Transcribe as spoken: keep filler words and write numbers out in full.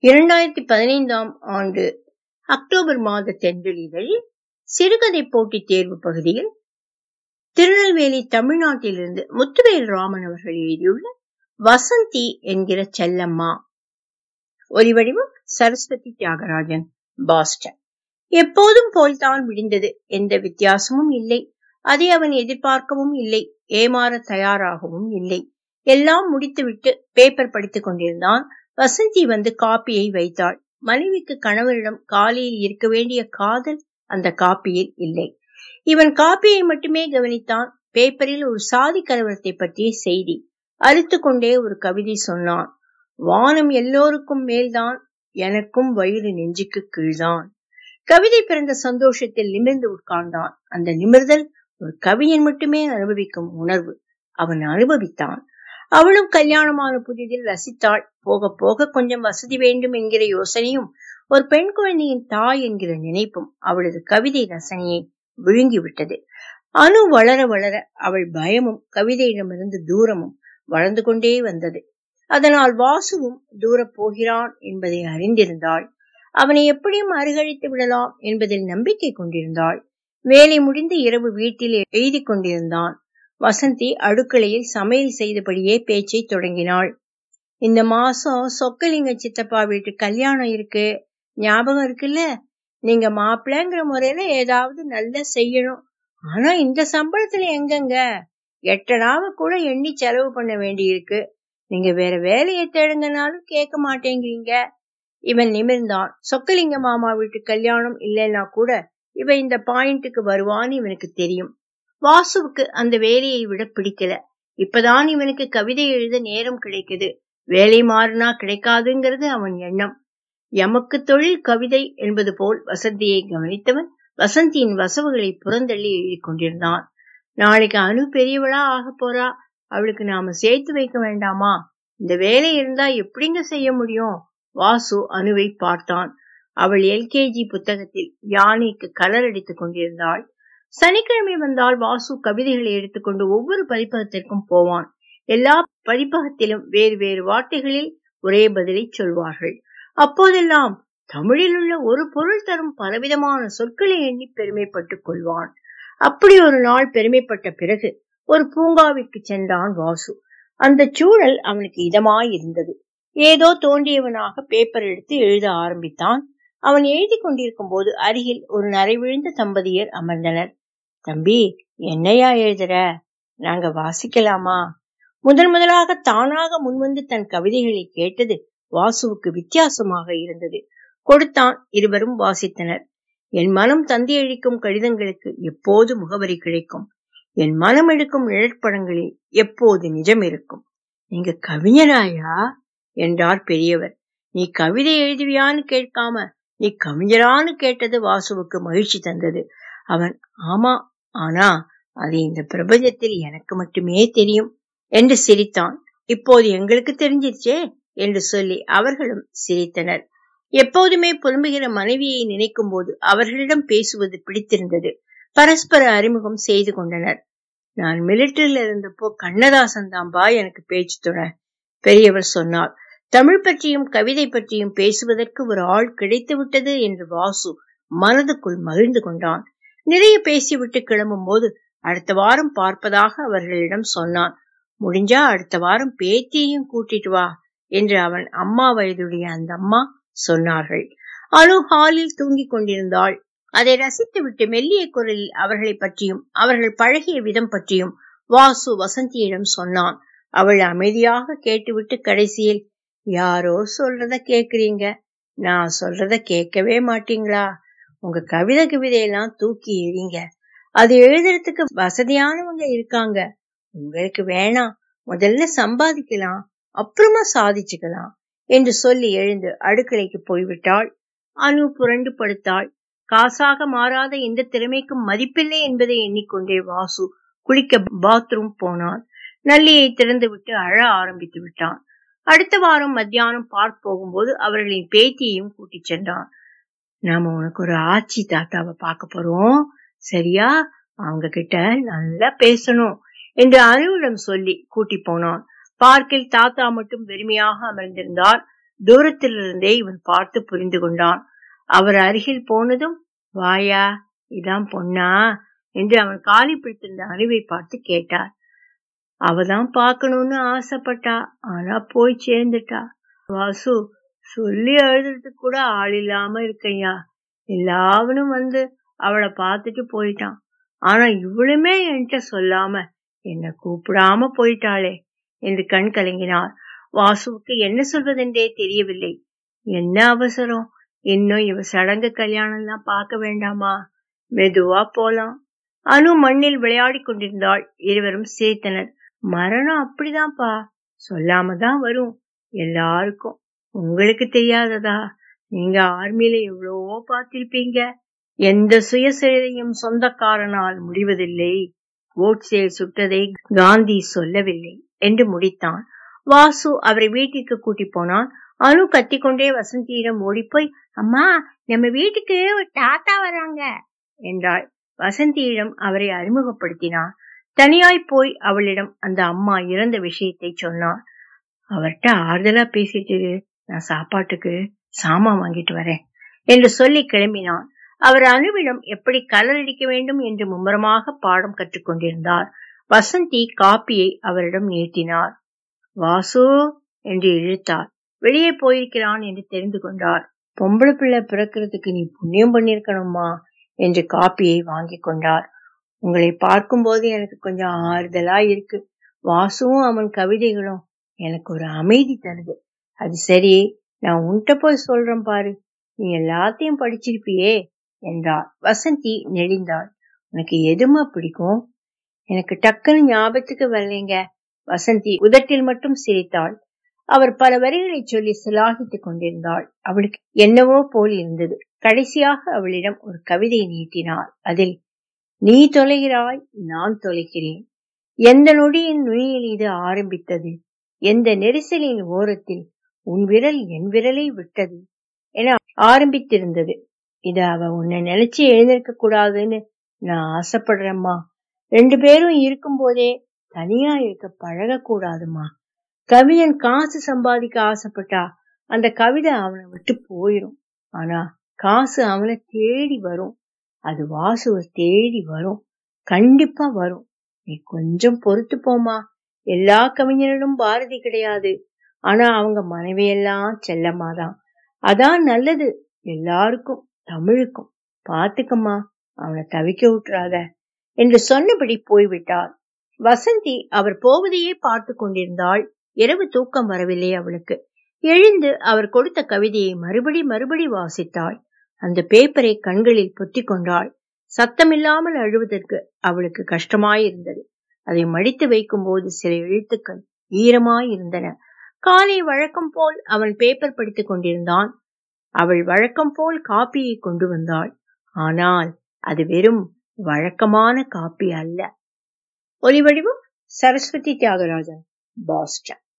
இரண்டாயிரத்தி பதினைந்தாம் ஆண்டு அக்டோபர் மாத தென்றலிதழில் சிறுகதை போட்டி தேர்வு பகுதியில் திருநெல்வேலி தமிழ்நாட்டிலிருந்து முத்துவேல் ராமன் அவர்கள் எழுதியுள்ள வசந்தி என்கிற செல்லம்மா. ஒலிவடிவம் சரஸ்வதி தியாகராஜன், பாஸ்டன். எப்போதும் போல்தான் விடிந்தது. எந்த வித்தியாசமும் இல்லை. அதை அவன் எதிர்பார்க்கவும் இல்லை, ஏமாற தயாராகவும் இல்லை. எல்லாம் முடித்துவிட்டு பேப்பர் படித்துக் கொண்டிருந்தான். வசந்தி வந்து காப்பியை வைத்தாள். மனைவிக்கு கணவரிடம் காலையில் இருக்க வேண்டிய காதல் அந்த காப்பியில் இல்லை. இவன் காப்பியை மட்டுமே கவனித்தான். பேப்பரில் ஒரு சாதி கலவரத்தை பற்றிய செய்தி. அறுத்து கொண்டே ஒரு கவிதை சொன்னான். வானம் எல்லோருக்கும் மேல்தான், எனக்கும் வயிறு நெஞ்சுக்கு கீழ்தான். கவிதை பிறந்த சந்தோஷத்தில் நிமிர்ந்து உட்கார்ந்தான். அந்த நிமிர்தல் ஒரு கவிஞன் மட்டுமே அனுபவிக்கும் உணர்வு. அவன் அனுபவித்தான். அவளும் கல்யாணமான புதிதில் ரசித்தாள். போக போக கொஞ்சம் வசதி வேண்டும் என்கிற யோசனையும் ஒரு பெண் குழந்தையின் தாய் என்கிற நினைப்பும் அவளது கவிதை ரசனையை விழுங்கிவிட்டது. அணு வளர வளர அவள் பயமும் கவிதையிடமிருந்து தூரமும் வளர்ந்து கொண்டே வந்தது. அதனால் வாசுவும் தூர போகிறான் என்பதை அறிந்திருந்தாள். அவனை எப்படியும் அருகழித்து விடலாம் என்பதில் நம்பிக்கை கொண்டிருந்தாள். வேலை முடிந்து இரவு வீட்டில் எழுதி கொண்டிருந்தான். வசந்தி அடுக்களையில் சமையல் செய்தபடியே பேச்சை தொடங்கினாள். இந்த மாசம் சொக்கலிங்க சித்தப்பா வீட்டு கல்யாணம் இருக்கு, ஞாபகம் இருக்குல்ல? நீங்க மாப்பிள்ளைங்கிற முறையில ஏதாவது நல்ல செய்யணும். ஆனா இந்த சம்பளத்துல எங்கங்க? எட்டனாவ கூட எண்ணி செலவு பண்ண வேண்டி இருக்கு. நீங்க வேற வேலையை தேடுங்கனாலும் கேட்க மாட்டேங்கிறீங்க. இவன் நிமிர்ந்தான். சொக்கலிங்க மாமா வீட்டு கல்யாணம் இல்லைன்னா கூட இவ இந்த பாயிண்ட்டுக்கு வருவான்னு இவனுக்கு தெரியும். வாசுவுக்கு அந்த வேலையை விட பிடிக்கல. இப்பதான் இவனுக்கு கவிதை எழுத நேரம் கிடைக்குது. வேலை மாறினா கிடைக்காதுங்கிறது அவன் எண்ணம். எமக்கு தொழில் கவிதை என்பது போல் வசந்தியை கவனித்தவன் வசந்தியின் வசவுகளை புறந்தள்ளி எழுதி கொண்டிருந்தான். நாளைக்கு அணு பெரியவளா ஆக போறா. அவளுக்கு நாம சேர்த்து வைக்க வேண்டாமா? இந்த வேலை இருந்தா எப்படிங்க செய்ய முடியும்? வாசு அணுவை பார்த்தான். அவள் எல்கேஜி புத்தகத்தில் யானைக்கு கலர் அடித்துக் கொண்டிருந்தாள். சனிக்கிழமை வந்தால் வாசு கவிதைகளை எடுத்துக்கொண்டு ஒவ்வொரு பதிப்பகத்திற்கும் போவான். எல்லா பதிப்பகத்திலும் வேறு வேறு வார்த்தைகளில் ஒரே பதிலை சொல்வார்கள். அப்போதெல்லாம் தமிழில் உள்ள ஒரு பொருள் தரும் பலவிதமான சொற்களை எண்ணி பெருமைப்பட்டுக் கொள்வான். அப்படி ஒரு நாள் பெருமைப்பட்ட பிறகு ஒரு பூங்காவிற்கு சென்றான் வாசு. அந்த சூழல் அவனுக்கு இதமாயிருந்தது. ஏதோ தோன்றியவனாக பேப்பர் எடுத்து எழுத ஆரம்பித்தான். அவன் எழுதி கொண்டிருக்கும் போது அருகில் ஒரு நரை விழுந்த தம்பதியர் அமர்ந்தனர். தம்பி, என்னையா எழுதுற? நாங்க வாசிக்கலாமா? முதன் முதலாக தானாக முன்வந்து தன் கவிதைகளை கேட்டது வாசுவுக்கு வித்தியாசமாக இருந்தது. கொடுத்தான். இருவரும் வாசித்தனர். என் மனம் தந்தி அழிக்கும் கடிதங்களுக்கு எப்போது முகவரி கிடைக்கும்? என் மனம் எடுக்கும் நிழற்படங்களில் எப்போது நிஜம் இருக்கும்? நீங்க கவிஞராயா என்றார் பெரியவர். நீ கவிதை எழுதுவியான்னு கேட்காம நீ கவிஞரான்னு கேட்டது வாசுவுக்கு மகிழ்ச்சி தந்தது. அவன் ஆமா, ஆனா அது இந்த பிரபஞ்சத்தில் எனக்கு மட்டுமே தெரியும் என்று சிரித்தான். இப்போது எங்களுக்கு தெரிஞ்சிருச்சே என்று சொல்லி அவர்களும் சிரித்தனர். எப்போதுமே புலம்புகிற மனைவியை நினைக்கும் போது அவர்களிடம் பேசுவது பிடித்திருந்தது. பரஸ்பர அறிமுகம் செய்து கொண்டனர். நான் மிலிட்டரியில இருந்தப்போ கண்ணதாசன் தான்பா எனக்கு பேச்சு துணை, பெரியவர் சொன்னார். தமிழ் பற்றியும் கவிதை பற்றியும் பேசுவதற்கு ஒரு ஆள் கிடைத்து விட்டது என்று வாசு மனதுக்குள் மகிழ்ந்து கொண்டான். நிறைய பேசிவிட்டு கிளம்பும் போது அடுத்த வாரம் பார்ப்பதாக அவர்களிடம் சொன்னான். முடிஞ்சா அடுத்த வாரம் பேத்தியையும் கூட்டிட்டு வா என்று அவன் அம்மா வயதுடைய அந்த அம்மா சொன்னார்கள். அணு ஹாலில் தூங்கிக் கொண்டிருந்தாள். அதை ரசித்து விட்டு மெல்லிய குரலில் அவர்களை பற்றியும் அவர்கள் பழகிய விதம் பற்றியும் வாசு வசந்தியிடம் சொன்னான். அவள் அமைதியாக கேட்டுவிட்டு கடைசியில், யாரோ சொல்றத கேக்குறீங்க, நான் சொல்றத கேட்கவே மாட்டீங்களா? உங்க கவிதை கவிதையெல்லாம் தூக்கி எறிங்க. அது எழுதுறதுக்கு வசதியானவங்க இருக்காங்க. உங்களுக்கு வேணாம், முதல்ல சம்பாதிக்கலாம், அப்புறமா சாதிச்சுக்கலாம் என்று சொல்லி எழுந்து அடுக்கலைக்கு போய்விட்டாள். அணு புரண்டு படுத்தாள். காசாக மாறாத இந்த திறமைக்கும் மதிப்பில்லை என்பதை எண்ணிக்கொண்டே வாசு குளிக்க பாத்ரூம் போனான். நல்லியை திறந்து விட்டு அழ ஆரம்பித்து விட்டான். அடுத்த வாரம் மத்தியானம் பார்க் போகும்போது அவர்களின் பேத்தியையும் கூட்டி சென்றான். நாம உனக்கு ஒரு ஆச்சி தாத்தாவை பார்க்க போறோம், சரியா? அவங்க கிட்ட நல்லா பேசணும் என்று அணுவிடம் சொல்லி கூட்டி போனான். பார்க்கில் தாத்தா மட்டும் வெறுமையாக அமர்ந்திருந்தார். தூரத்திலிருந்தே இவன் பார்த்து புரிந்து கொண்டான். அவர் அருகில் போனதும், வாயா, இதான் பொண்ணா என்று அவன் காலி பிடித்திருந்த அணுவை பார்த்து கேட்டார். அவதான் பாக்கணும்னு ஆசைப்பட்டா, ஆனா போய் சேர்ந்துட்டா. வாசு, சொல்லி எழுதுறதுக்கு கூட ஆள் இல்லாம இருக்கையா. எல்லாவனும் வந்து அவளை பார்த்துட்டு போயிட்டான். ஆனா இவளுமே என்கிட்ட சொல்லாம என்ன கூப்பிடாம போயிட்டாளே என்று கண் கலங்கினார். வாசுவுக்கு என்ன சொல்வதென்றே தெரியவில்லை. என்ன அவசரம், இன்னும் இவ சடங்கு கல்யாணம் எல்லாம் பார்க்க வேண்டாமா, மெதுவா போலாம். அனு மண்ணில் விளையாடி கொண்டிருந்தாள். இருவரும் சிரித்தனர். மரணம் அப்படிதான்ப்பா, சொல்லாம தான் வரும் எல்லாருக்கும். உங்களுக்கு தெரியாததா? நீங்க ஆர்மியில எவ்வளவோ பார்த்திருப்பீங்க. எந்த சுயசரிதையும் சொந்தக்காரனால் முடிவதில்லை. கோட்சே சுட்டதை காந்தி சொல்லவில்லை என்று முடித்தான். வாசு அவரை வீட்டிற்கு கூட்டி போனான். அனு கத்திக்கொண்டே வசந்தியிடம் ஓடிப்போய், அம்மா, நம்ம வீட்டுக்கு ஒரு தாத்தா வராங்க என்றாள். வசந்தியிடம் அவரை அறிமுகப்படுத்தினான். தனியாய் போய் அவளிடம் அந்த அம்மா இறந்த விஷயத்தை சொன்னான். அவர்கிட்ட ஆறுதலா பேசிட்டு, நான் சாப்பாட்டுக்கு சாமான் வாங்கிட்டு வரேன் என்று சொல்லி கிளம்பினான். அவர் அனுவிடம் எப்படி கலர் அடிக்க வேண்டும் என்று மும்முரமாக பாடம் கற்றுக் கொண்டிருந்தார். வசந்தி காப்பியை அவரிடம் நீட்டினார். வாசு என்று இழுத்தார். வெளியே போயிருக்கிறான் என்று தெரிந்து கொண்டார். பொம்பளை பிள்ளை பிறக்கிறதுக்கு நீ புண்ணியம் பண்ணிருக்கணுமா என்று காப்பியை வாங்கி கொண்டார். உங்களை பார்க்கும் போது எனக்கு கொஞ்சம் ஆறுதலா இருக்கு. வாசுவும் அவன் கவிதைகளும் எனக்கு ஒரு அமைதி தருது. அது சரி, நான் உன்கிட்ட போய் சொல்றேன் பாரு, நீ எல்லாத்தையும் படிச்சிருப்பியே என்றார். வசந்தி நெளிந்தாள். உனக்கு எதுமா பிடிக்கும்? எனக்கு டக்குன்னு ஞாபகத்துக்கு வரலைங்க. வசந்தி உதட்டில் மட்டும் சிரித்தாள். அவர் பல வரிகளை சொல்லி சிலாகித்துக் கொண்டிருந்தாள். அவளுக்கு என்னவோ போல் இருந்தது. கடைசியாக அவளிடம் ஒரு கவிதை நீட்டினார். அதில், நீ தொலைகிறாய், நான் தொலைக்கிறேன். எந்த நொடியின் நுனியில் இது ஆரம்பித்தது, எந்த நெரிசலின் ஓரத்தில் உன் விரல் என் விரலை விட்டது என ஆரம்பித்திருந்தது. இத அவ உன்னை நினைச்சு எழுந்திருக்க கூடாதுன்னு நான் ஆசைப்படுறேம்மா. ரெண்டு பேரும் இருக்கும் போதே தனியா இருக்க பழக கூடாதுமா. கவிஞன் காசு சம்பாதிக்க ஆசைப்பட்டா அந்த கவிதை அவனை விட்டு போயிரும். ஆனா காசு அவனை தேடி வரும். அது வாசுவை தேடி வரும். கண்டிப்பா வரும். நீ கொஞ்சம் பொறுத்து போமா. எல்லா கவிஞர்களும் பாரதி கிடையாது. ஆனா அவங்க மனைவியெல்லாம் செல்லம்மாதான். அதான் நல்லது எல்லாருக்கும், தமிழுக்கும். பாத்துக்கம்மா, அவனை தவிக்க விட்டுறாத என்று சொன்னபடி போய்விட்டார். வசந்தி அவர் போவதையே பார்த்து கொண்டிருந்தாள். இரவு தூக்கம் வரவில்லை அவளுக்கு. எழுந்து அவர் கொடுத்த கவிதையை மறுபடி மறுபடி வாசித்தாள். அந்த பேப்பரை கண்களில் பொத்தி கொண்டாள். சத்தமில்லாமல் அழுவதற்கு அவளுக்கு கஷ்டமாயிருந்தது. அதை மடித்து வைக்கும் போது சில எழுத்துக்கள் ஈரமாயிருந்தன. காலை வழக்கம் போல் அவன் பேப்பர் படித்துக் கொண்டிருந்தான். அவள் வழக்கம் போல் காப்பியை கொண்டு வந்தாள். ஆனால் அது வெறும் வழக்கமான காப்பி அல்ல. ஒலிவடிவம் சரஸ்வதி தியாகராஜன், பாஸ்டன்.